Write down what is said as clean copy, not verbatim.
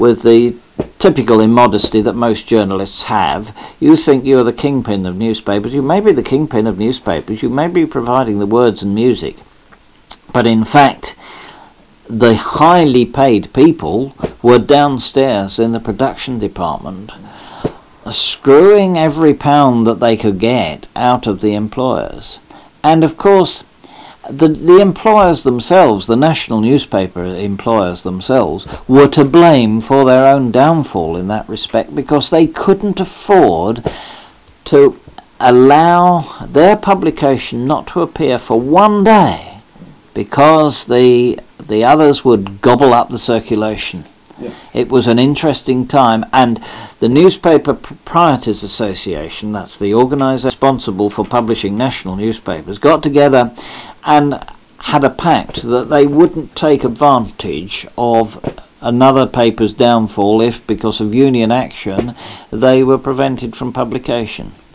with the typical immodesty that most journalists have. You think you're the kingpin of newspapers. You may be the kingpin of newspapers. You may be providing the words and music. But in fact, the highly paid people were downstairs in the production department, screwing every pound that they could get out of the employers. And of course, the employers themselves, the national newspaper employers themselves, were to blame for their own downfall in that respect, because they couldn't afford to allow their publication not to appear for one day, because the others would gobble up the circulation. Yes. It was an interesting time, and the Newspaper Proprietors Association, that's the organisation responsible for publishing national newspapers, got together and had a pact that they wouldn't take advantage of another paper's downfall if, because of union action, they were prevented from publication.